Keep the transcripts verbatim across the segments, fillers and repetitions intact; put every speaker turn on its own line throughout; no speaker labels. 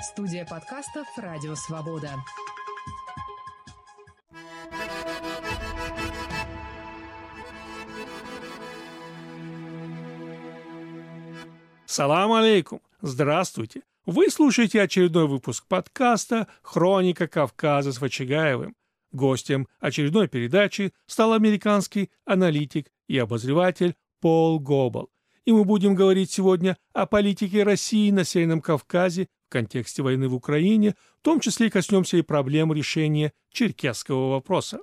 Студия подкастов «Радио Свобода».
Салам алейкум! Здравствуйте! Вы слушаете очередной выпуск подкаста «Хроника Кавказа» с Вачигаевым. Гостем очередной передачи стал американский аналитик и обозреватель Пол Гобл. И мы будем говорить сегодня о политике России на Северном Кавказе в контексте войны в Украине, в том числе коснемся и проблем решения черкесского вопроса.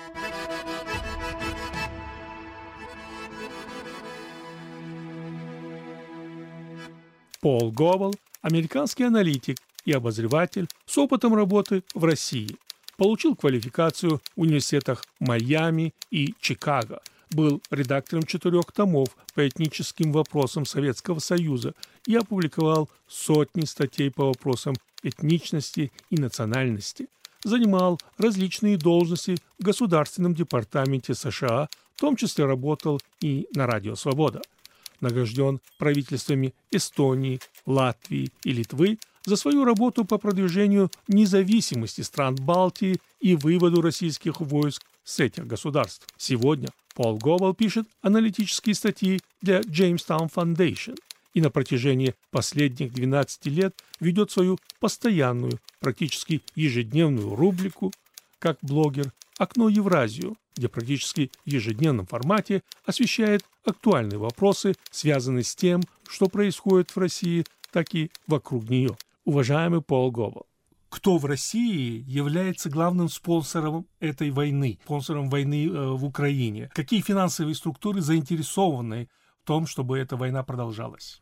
Пол Гобл – американский аналитик и обозреватель с опытом работы в России. Получил квалификацию в университетах Майами и Чикаго. Был редактором четырех томов по этническим вопросам Советского Союза и опубликовал сотни статей по вопросам этничности и национальности. Занимал различные должности в Государственном департаменте США, в том числе работал и на Радио Свобода. Награжден правительствами Эстонии, Латвии и Литвы за свою работу по продвижению независимости стран Балтии и выводу российских войск с этих государств. Сегодня Пол Гобл пишет аналитические статьи для Jamestown Foundation и на протяжении последних двенадцати лет ведет свою постоянную, практически ежедневную рубрику как блогер «Окно Евразию», где практически в ежедневном формате освещает актуальные вопросы, связанные с тем, что происходит в России, так и вокруг нее. Уважаемый Пол Гобл, кто в России является главным спонсором этой войны, спонсором войны э, в Украине? Какие финансовые структуры заинтересованы в том, чтобы эта война продолжалась?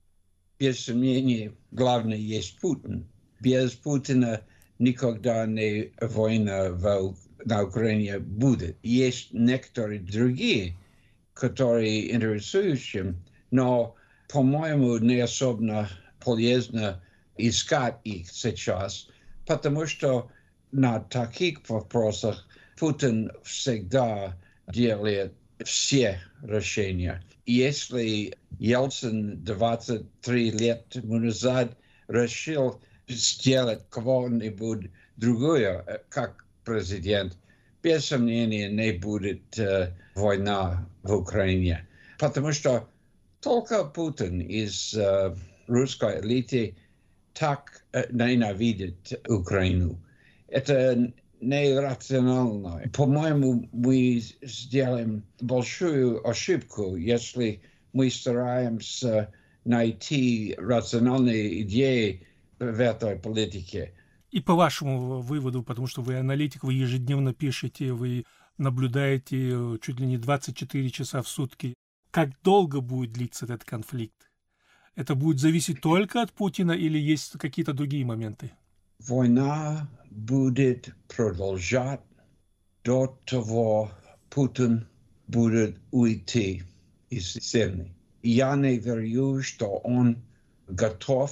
Без сомнения, главное есть Путин. Без Путина никогда не война в, на Украине будет. Есть некоторые другие, которые интересующие, но, по-моему, не особенно полезно искать их сейчас, потому что на таких вопросах Путин всегда делает все решения. Если Ельцин двадцать три лет назад решил сделать кого-нибудь другое, как президент, без сомнения не будет э, война в Украине. Потому что только Путин из э, русской элиты так э, ненавидит Украину. Это нерационально. По-моему, мы сделаем большую ошибку, если мы стараемся найти рациональные идеи в этой политике.
И по вашему выводу, потому что вы аналитик, вы ежедневно пишете, вы наблюдаете чуть ли не двадцать четыре часа в сутки. Как долго будет длиться этот конфликт? Это будет зависеть только от Путина или есть какие-то другие моменты?
Война будет продолжать до того, Путин будет уйти из сцены. Я не верю, что он готов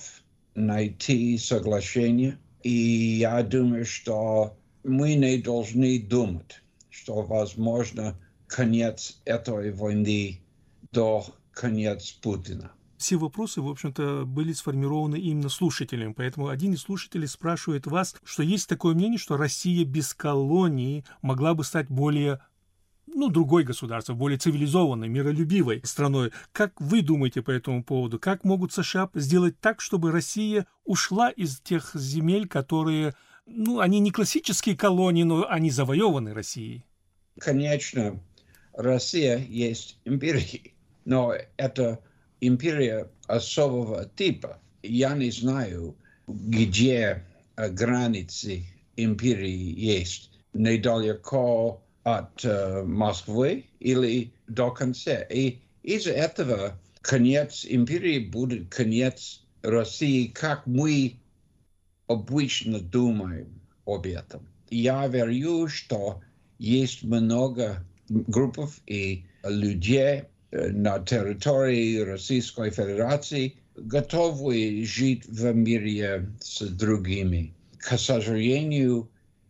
найти соглашение. И я думаю, что мы не должны думать, что возможно конец этой войны до конца Путина.
Все вопросы, в общем-то, были сформированы именно слушателями. Поэтому один из слушателей спрашивает вас, что есть такое мнение, что Россия без колонии могла бы стать более, ну, другой государством, более цивилизованной, миролюбивой страной. Как вы думаете по этому поводу? Как могут США сделать так, чтобы Россия ушла из тех земель, которые, ну, они не классические колонии, но они завоеваны Россией?
Конечно, Россия есть империя, но это империя особого типа. Я не знаю, где границы империи есть. Недалеко от uh, Москвы или до конца. И из-за этого конец империи будет конец России, как мы обычно думаем об этом. Я верю, что есть много групп и людей на территории Российской Федерации, готовы жить в мире с другими. К сожалению,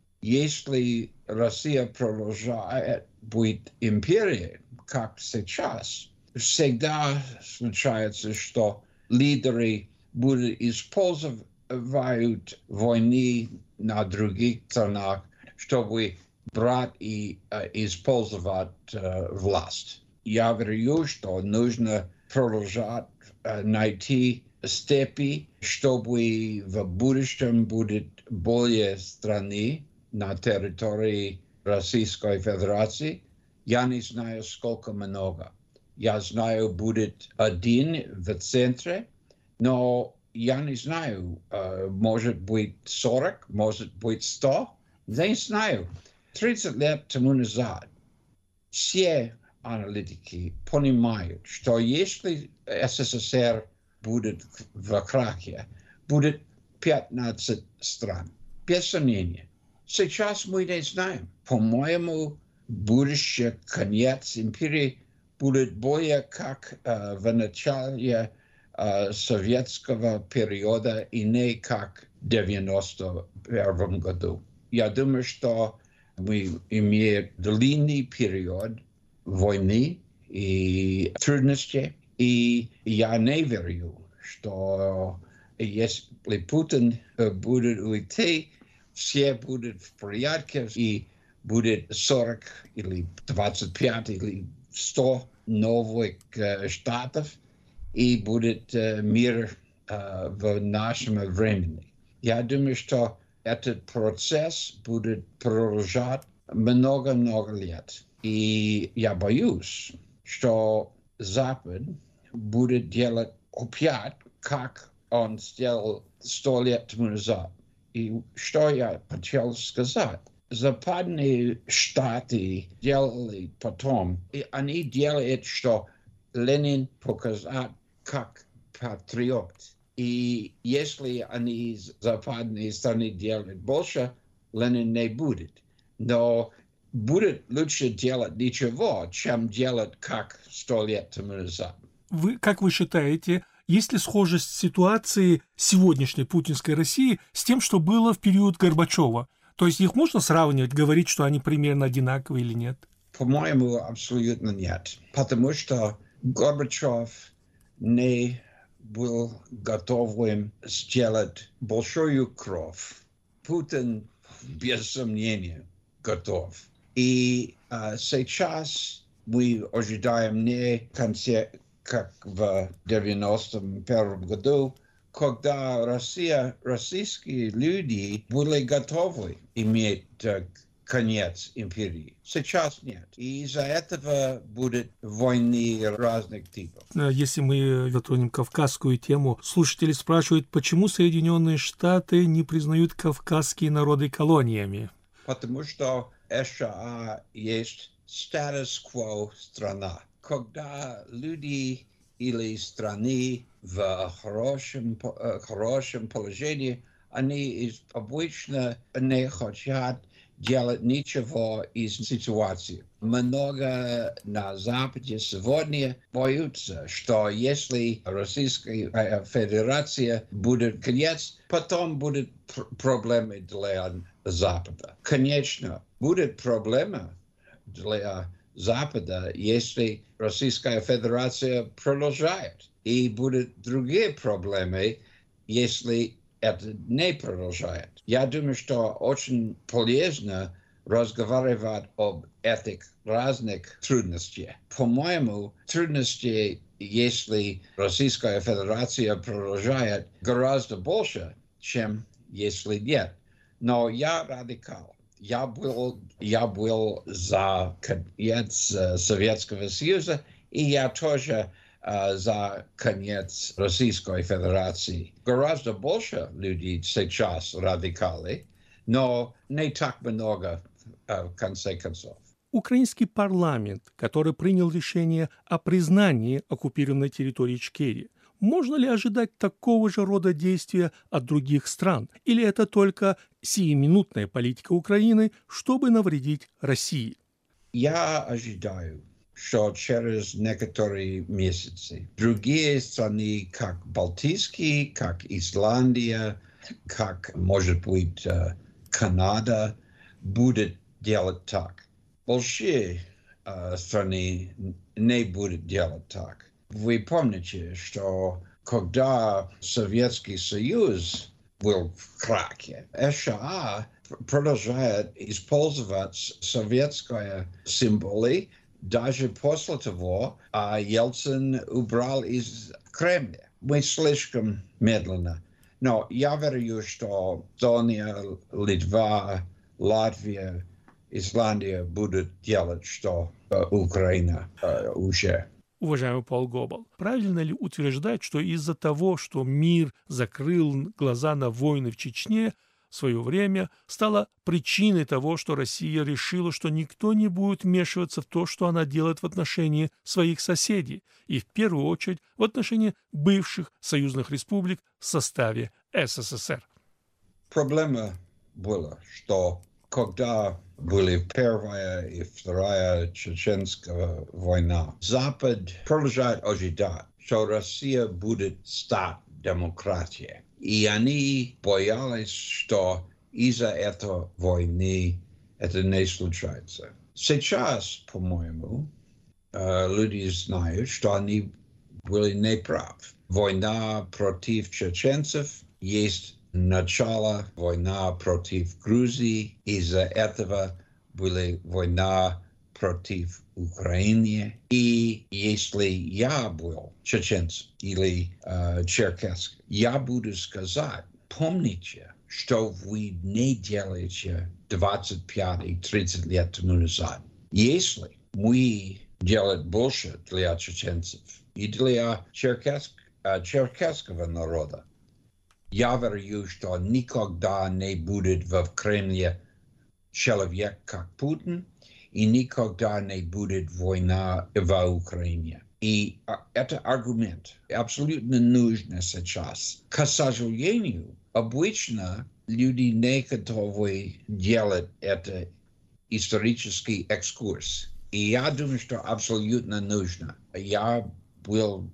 если Россия продолжает быть империей, как сейчас, всегда случается, что лидеры будут использовать открывают войны на других странах, чтобы брать и э, использовать э, власть. Я говорю, что нужно продолжать э, найти степи, чтобы в будущем будет более страны на территории Российской Федерации. Я не знаю, сколько много. Я знаю, будет один в центре, но я не знаю, uh, может быть сорок, может быть сто, не знаю. тридцать лет тому назад все аналитики понимают, что если СССР будет в крахе, будет пятнадцать стран, без сомнения. Сейчас мы не знаем. По-моему, будущее, конец империи будет более как uh, в начале uh, советского периода и не как в девяносто первом году. Я думаю, что мы имеем длинный период войны и трудностей, и я не верю, что если Путин будет уйти, все будут в порядке, и будет сорок или двадцать пять или сто новых uh, штатов, и будет uh, мир uh, в нашем времени. Я думаю, что этот процесс будет продолжать много-много лет. И я боюсь, что Запад будет делать опять, как он сделал сто лет тому назад. И что я хотел сказать? Западные штаты делали потом, и они делают, что Ленин показал как патриот. И если они западные страны делают больше, Ленин не будет. Но будет лучше делать ничего, чем делать как сто лет тому назад.
Вы, как вы считаете, есть ли схожесть ситуации сегодняшней путинской России с тем, что было в период Горбачева? То есть их можно сравнивать, говорить, что они примерно одинаковые или нет?
По-моему, абсолютно нет. Потому что Горбачев не был готовым сделать большую кровь. Путин, без сомнения, готов. И uh, сейчас мы ожидаем не конце, как в девяносто первом году, когда Россия, российские люди были готовы иметь uh, конец империи. Сейчас нет. И из-за этого будут войны разных типов.
Если мы затронем кавказскую тему, слушатели спрашивают, почему Соединенные Штаты не признают кавказские народы колониями?
Потому что США есть статус-кво страна. Когда люди или страны в хорошем, хорошем положении, они обычно не хотят делать ничего из ситуации. Много на Западе сегодня боятся, что если Российская Федерация будет конец, потом будут пр- проблемы для Запада. Конечно, будет проблема для Запада, если Российская Федерация продолжает. И будут другие проблемы, если это не продолжает. Я думаю, что очень полезно разговаривать об этих разных трудностях. По-моему, трудности, если Российская Федерация продолжает, гораздо больше, чем если нет. Но я радикал. Я был, я был за конец Советского Союза, и я тоже uh, за конец Российской Федерации. Гораздо больше людей сейчас радикалы, но не так много uh, в конце концов.
Украинский парламент, который принял решение о признании оккупированной территории Ичкерии, можно ли ожидать такого же рода действия от других стран? Или это только сиюминутная политика Украины, чтобы навредить России?
Я ожидаю, что через некоторые месяцы другие страны, как Балтийские, как Исландия, как, может быть, Канада, будут делать так. Большие uh, страны не будут делать так. Вы помните, что когда Советский Союз был в краке. США продолжает использовать советские символы даже после того, а Ельцин убрал из Кремля. Мы слишком медленно. Но я верю, что Эстония, Литва, Латвия, Исландия будут делать, что э, Украина э, уже.
Уважаемый Пол Гобл, правильно ли утверждать, что из-за того, что мир закрыл глаза на войны в Чечне, в свое время стало причиной того, что Россия решила, что никто не будет вмешиваться в то, что она делает в отношении своих соседей, и в первую очередь в отношении бывших союзных республик в составе СССР?
Проблема была, что когда были Первая и Вторая Чеченская война, Запад продолжает ожидать, что Россия будет стать демократией. И они боялись, что из-за этой войны это не случается. Сейчас, по-моему, люди знают, что они были неправы. Война против чеченцев есть начало войны против Грузии. Из-за этого была война против Украины. И если я был чеченцем или э, черкесским, я буду сказать, помните, что вы не делаете двадцать пять и тридцать лет тому назад. Если мы делаем больше для чеченцев и для черкеск, э, черкесского народа, я верю, что никогда не будет в Кремле человек, как Путин, и никогда не будет война в Украине. И это аргумент абсолютно нужен сейчас. К сожалению, обычно люди не готовы делать это исторический экскурс. И я думаю, что абсолютно нужно. Я был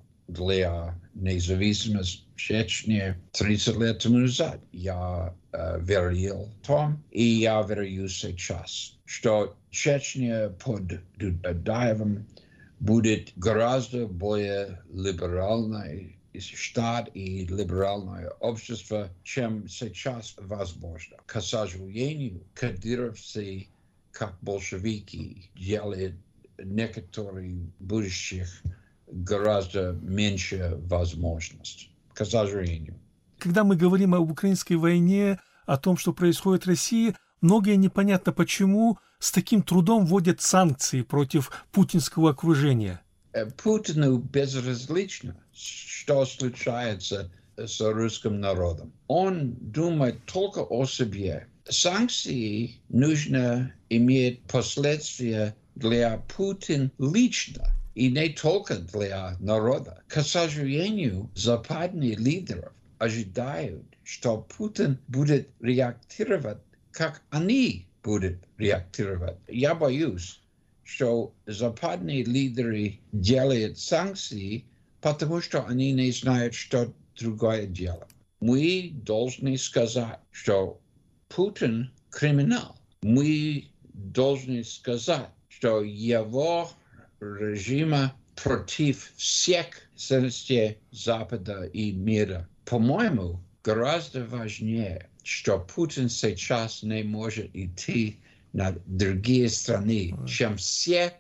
для независимости Чечни тридцать лет тому назад. Я э, верил в том, и я верю сейчас, что Чечня под Дудаевым будет гораздо более либеральной штат и либеральное общество, чем сейчас возможно. К сожалению, кадыровцы, как большевики, делают некоторые будущих гораздо меньше возможностей. К сожалению.
Когда мы говорим об украинской войне, о том, что происходит в России, многое непонятно, почему с таким трудом вводят санкции против путинского окружения.
Путину безразлично, что случается с русским народом. Он думает только о себе. Санкции нужно иметь последствия для Путина лично. И не только для народа. К сожалению, западные лидеры ожидают, что Путин будет реагировать, как они будут реагировать. Я боюсь, что западные лидеры делают санкции, потому что они не знают, что другое делать. Мы должны сказать, что Путин криминал. Мы должны сказать, что его режима против всех ценностей Запада и мира. По-моему, гораздо важнее, что Путин сейчас не может идти на другие страны, чем все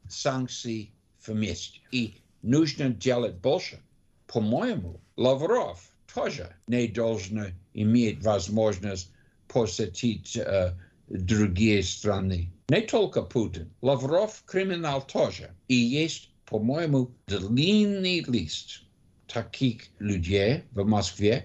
санкции вместе. И нужно делать больше. По-моему, Лавров тоже не должен иметь возможность посетить э, другие страны. Не только Путин. Лавров криминал тоже. И есть, по-моему, длинный лист таких людей в Москве.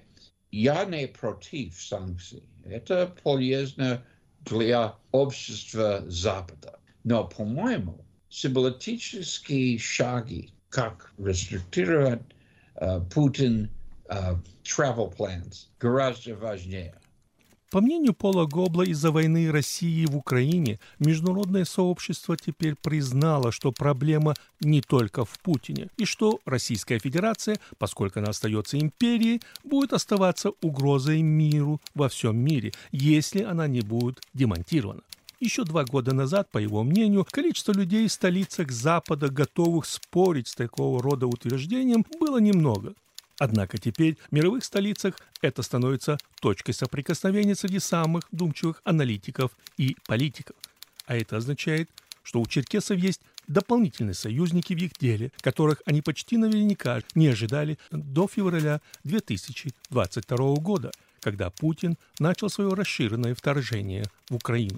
Я не против санкций. Это полезно для общества Запада. Но, по-моему, символические шаги, как рестриктировать uh, Путин uh, travel plans, гораздо важнее.
По мнению Пола Гобла, из-за войны России в Украине международное сообщество теперь признало, что проблема не только в Путине, и что Российская Федерация, поскольку она остается империей, будет оставаться угрозой миру во всем мире, если она не будет демонтирована. Еще два года назад, по его мнению, количество людей в столицах Запада, готовых спорить с такого рода утверждением, было немного. Однако теперь в мировых столицах это становится точкой соприкосновения среди самых вдумчивых аналитиков и политиков. А это означает, что у черкесов есть дополнительные союзники в их деле, которых они почти наверняка не ожидали до февраля две тысячи двадцать второго года, когда Путин начал свое расширенное вторжение в Украину.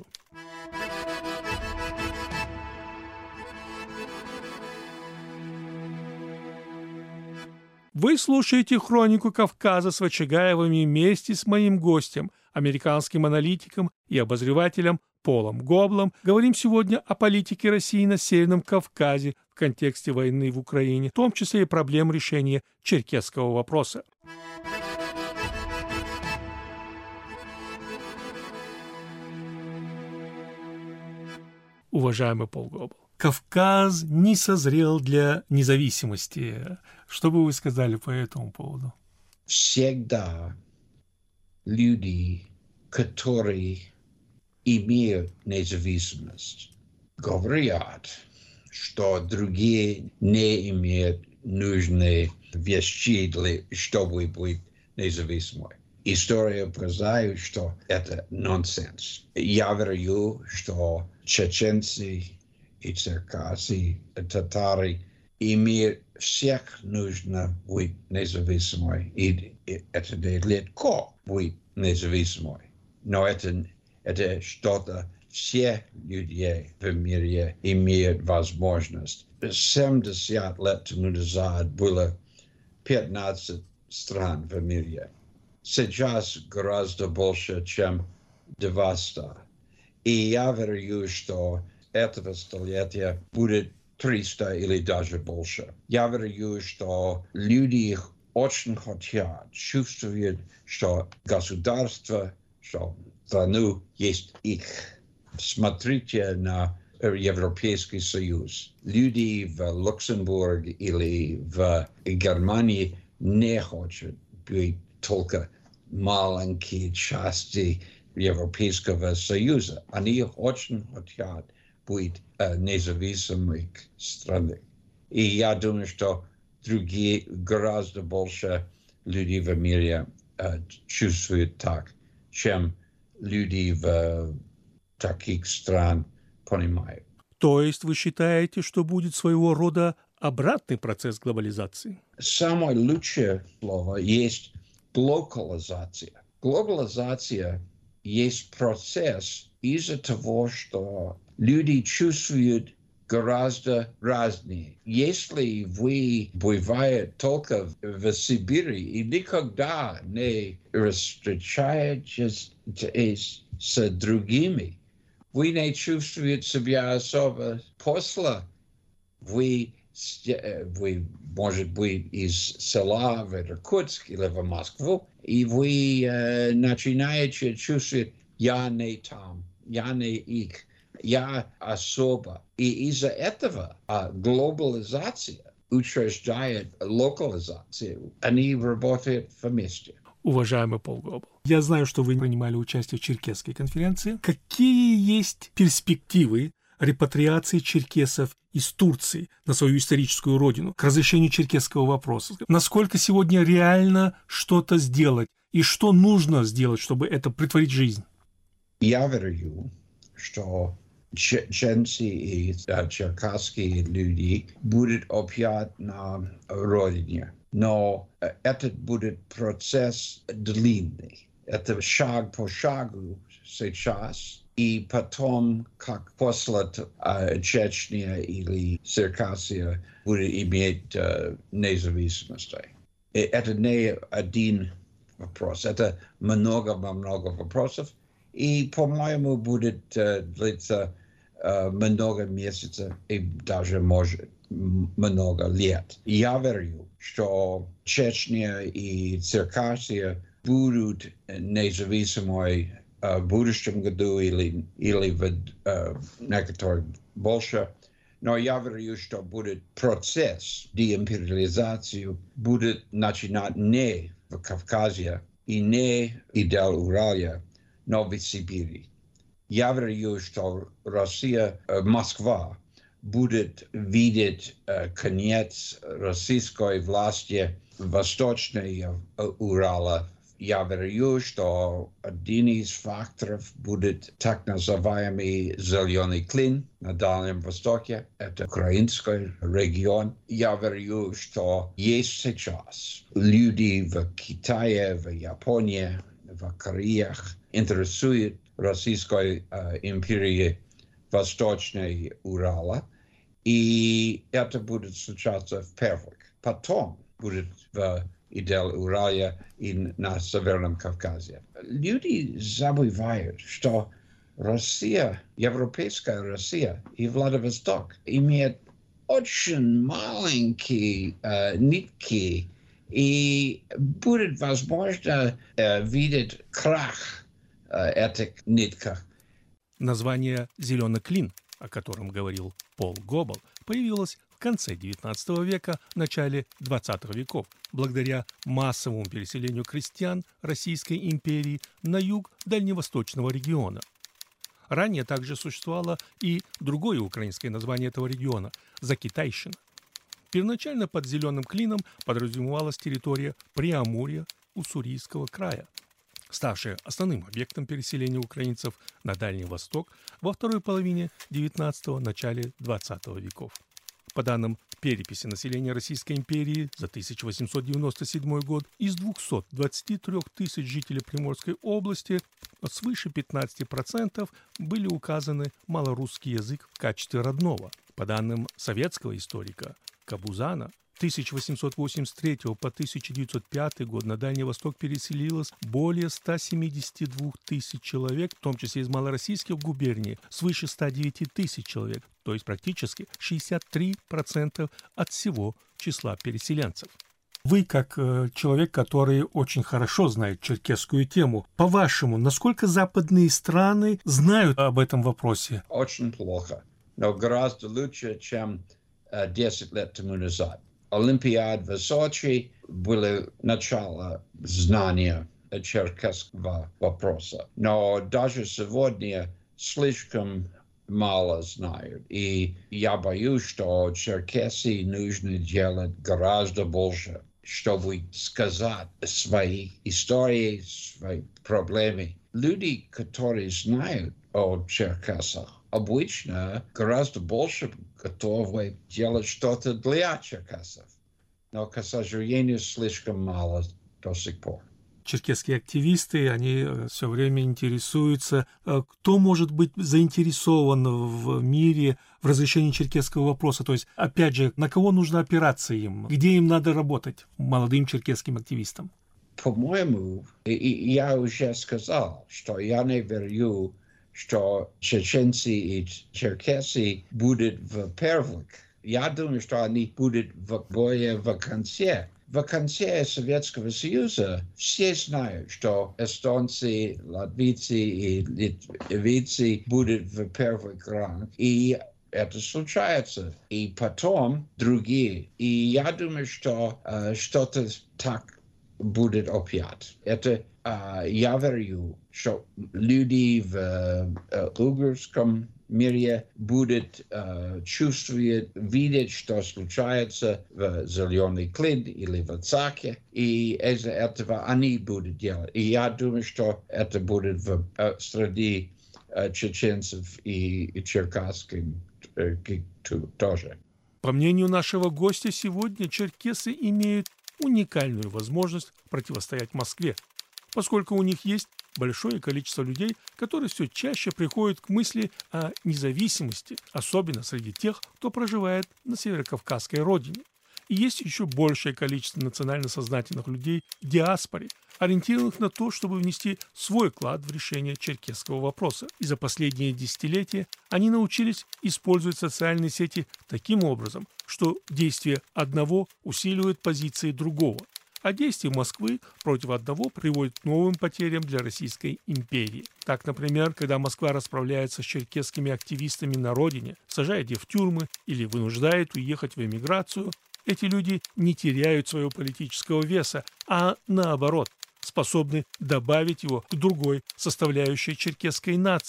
Вы слушаете «Хронику Кавказа» с Вачагаевыми вместе с моим гостем, американским аналитиком и обозревателем Полом Гоблом. Говорим сегодня о политике России на Северном Кавказе в контексте войны в Украине, в том числе и проблем решения черкесского вопроса. Уважаемый Пол Гобл, Кавказ не созрел для независимости. Что бы вы сказали по этому поводу?
Всегда люди, которые имеют независимость, говорят, что другие не имеют нужные вещи, для, чтобы быть независимой. История показывает, что это нонсенс. Я верю, что чеченцы и черкассы, и татары имеют всех нужно быть независимой. И это легко быть независимой. Но это, это что-то, все люди в мире имеют возможность. семьдесят лет тому назад было пятнадцать стран в мире. Сейчас гораздо больше, чем двадцать. И я верю, что этого столетия будет триста или даже больше. Я верю, что люди очень хотят, чувствуют, что государство, что страну есть их. Смотрите на Европейский Союз. Люди в Люксембурге или в Германии не хотят быть только маленькие части Европейского Союза. Они очень хотят быть э, независимой страной. И я думаю, что другие гораздо больше людей в мире э, чувствуют так, чем люди в э, таких странах понимают.
То есть вы считаете, что будет своего рода обратный процесс глобализации?
Самое лучшее слово есть глобализация. Глобализация есть процесс из-за того, что люди чувствуют гораздо разные. Если вы бываете только в Сибири и никогда не встречаетесь с другими, вы не чувствуете себя особо после. Вы, вы, может быть, из села в Иркутск или в Москву, и вы э, начинаете чувствовать, я не там, я не их, я особо. И из-за этого а, глобализация учреждает локализацию. Они работают вместе.
Уважаемый Пол Гобл, я знаю, что вы принимали участие в Черкесской конференции. Какие есть перспективы репатриации черкесов из Турции на свою историческую родину к разрешению черкесского вопроса? Насколько сегодня реально что-то сделать и что нужно сделать, чтобы это претворить в жизнь?
Я верю, что чеченцы и черкасские люди будут опять на родине. Но этот будет процесс длинный. Это шаг по шагу сейчас. И потом, как после uh, Чечня или Циркассия будет иметь uh, независимость. И это не один вопрос. Это много-много вопросов. И, по-моему, будет uh, длиться uh, много месяцев и даже, может, много лет. Я верю, что Чечня и Циркассия будут независимой в будущем году или, или в uh, некоторых больше. Но я верю, что будет процесс деимпериализации, будет начинать не в Кавказе и не и до Урала, но в Сибири. Я верю, что Россия, Москва будет видеть э, конец российской власти в Восточной Урала. Я верю, что один из факторов будет так называемый зеленый клин на Дальнем Востоке. Это украинский регион. Я верю, что есть сейчас люди в Китае, в Японии, в Кореях интересуют Российской э, империей Восточной Урала. И это будет случаться в первых. Потом будет в Идел-Урале и на Северном Кавказе. Люди забывают, что Россия, европейская Россия и Владивосток имеют очень маленькие э, нитки, и будет возможно э, видеть крах э, этих нитках.
Название «зеленый клин», о котором говорил Пол Гоббл, появилось в конце девятнадцатого века, начале двадцатых веков, благодаря массовому переселению крестьян Российской империи на юг дальневосточного региона. Ранее также существовало и другое украинское название этого региона – Закитайщина. Первоначально под «зеленым клином» подразумевалась территория Преамурья Уссурийского края, ставшая основным объектом переселения украинцев на Дальний Восток во второй половине девятнадцатого – начале двадцатого веков. По данным переписи населения Российской империи за тысяча восемьсот девяносто седьмой год, из двухсот двадцати трёх тысяч жителей Приморской области свыше пятнадцати процентов были указаны малорусский язык в качестве родного. По данным советского историка Кабузана, тысяча восемьсот восемьдесят третьего по тысяча девятьсот пятый год на Дальний Восток переселилось более ста семидесяти двух тысяч человек, в том числе из малороссийских губерний свыше ста девяти тысяч человек, то есть практически шестьдесят три процента от всего числа переселенцев. Вы, как э, человек, который очень хорошо знает черкесскую тему, по-вашему, насколько западные страны знают об этом вопросе?
Очень плохо, но гораздо лучше, чем э, десять лет тому назад. Олимпиад в Сочи было начало знания черкесского вопроса. Но даже сегодня слишком мало знают. И я боюсь, что черкесии нужно делать гораздо больше, чтобы сказать свои истории, свои проблемы. Люди, которые знают о черкесах, обычно гораздо больше готовы делать что-то для черкесов. Но, к сожалению, слишком мало до сих пор.
Черкесские активисты, они все время интересуются, кто может быть заинтересован в мире в разрешении черкесского вопроса. То есть, опять же, на кого нужно опираться им, где им надо работать, молодым черкесским активистам?
По-моему, я уже сказал, что я не верю, что чеченцы и черкесы будут в первых. Я думаю, что они будут в более в конце. В конце Советского Союза все знают, что эстонцы, латвийцы и литвийцы будут в первых рангах. И это случается. И потом другие. И я думаю, что э, что-то так будет опять. Это э, я верю, что люди в э, угорском мире будут э, чувствовать, видеть, что случается в Зеленый клин или в Цаке, и из-за этого они будут делать. И я думаю, что это будет в, э, среди э, чеченцев и, и черкасских э, тоже.
По мнению нашего гостя сегодня, черкесы имеют уникальную возможность противостоять Москве, поскольку у них есть большое количество людей, которые все чаще приходят к мысли о независимости, особенно среди тех, кто проживает на северокавказской родине. И есть еще большее количество национально сознательных людей в диаспоре, ориентированных на то, чтобы внести свой вклад в решение черкесского вопроса. И за последние десятилетия они научились использовать социальные сети таким образом, что действие одного усиливает позиции другого, а действия Москвы против одного приводят к новым потерям для Российской империи. Так, например, когда Москва расправляется с черкесскими активистами на родине, сажает их в тюрьмы или вынуждает уехать в эмиграцию, эти люди не теряют своего политического веса, а наоборот, способны добавить его к другой составляющей черкесской нации,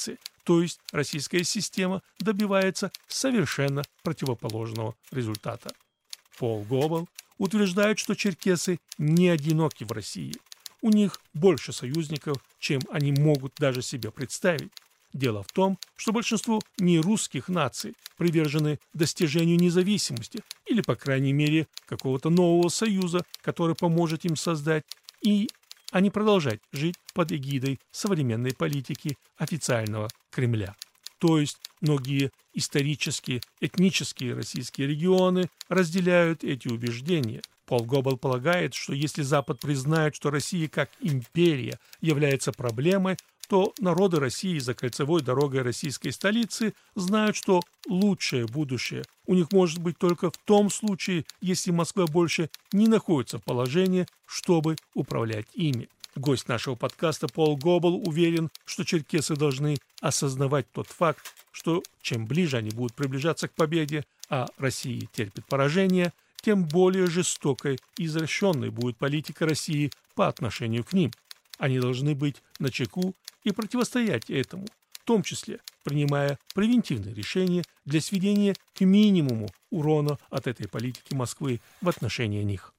То есть российская система добивается совершенно противоположного результата. Пол Гобл утверждает, что черкесы не одиноки в России. У них больше союзников, чем они могут даже себе представить. Дело в том, что большинство нерусских наций привержены достижению независимости или, по крайней мере, какого-то нового союза, который поможет им создать, и а не продолжать жить под эгидой современной политики официального Кремля. То есть многие исторические, этнические российские регионы разделяют эти убеждения. Пол Гобл полагает, что если Запад признает, что Россия как империя является проблемой, то народы России за кольцевой дорогой российской столицы знают, что лучшее будущее у них может быть только в том случае, если Москва больше не находится в положении, чтобы управлять ими. Гость нашего подкаста Пол Гобл уверен, что черкесы должны осознавать тот факт, что чем ближе они будут приближаться к победе, а Россия терпит поражение, тем более жестокой и извращенной будет политика России по отношению к ним. Они должны быть начеку и противостоять этому, в том числе принимая превентивные решения для сведения к минимуму урона от этой политики Москвы в отношении них.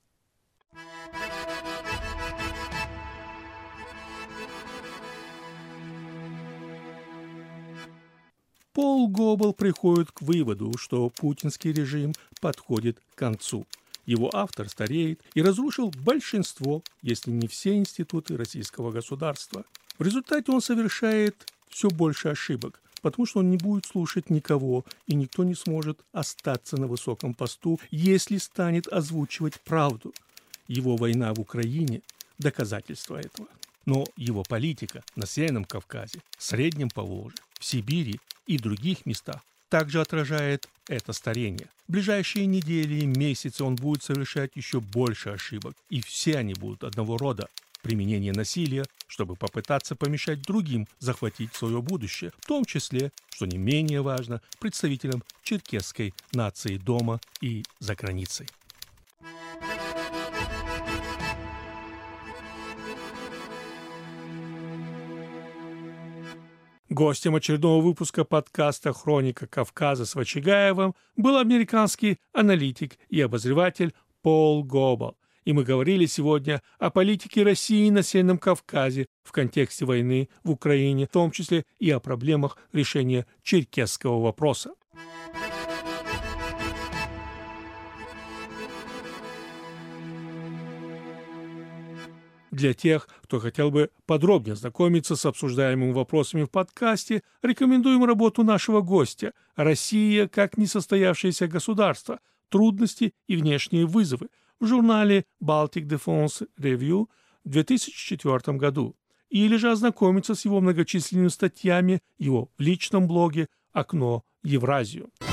Пол Гобл приходит к выводу, что путинский режим подходит к концу. Его автор стареет и разрушил большинство, если не все институты российского государства. В результате он совершает все больше ошибок, потому что он не будет слушать никого, и никто не сможет остаться на высоком посту, если станет озвучивать правду. Его война в Украине – доказательство этого. Но его политика на Северном Кавказе, Среднем Поволжье, в Сибири и других местах также отражает это старение. В ближайшие недели и месяцы он будет совершать еще больше ошибок, и все они будут одного рода – применение насилия, чтобы попытаться помешать другим захватить свое будущее, в том числе, что не менее важно, представителям черкесской нации дома и за границей. Гостем очередного выпуска подкаста «Хроника Кавказа» с Вачигаевым был американский аналитик и обозреватель Пол Гобл. И мы говорили сегодня о политике России на Северном Кавказе в контексте войны в Украине, в том числе и о проблемах решения черкесского вопроса. Для тех, кто хотел бы подробнее знакомиться с обсуждаемыми вопросами в подкасте, рекомендуем работу нашего гостя «Россия как несостоявшееся государство. Трудности и внешние вызовы» в журнале Baltic Defense Review в две тысячи четвёртом году, или же ознакомиться с его многочисленными статьями его в личном блоге «Окно в Евразию».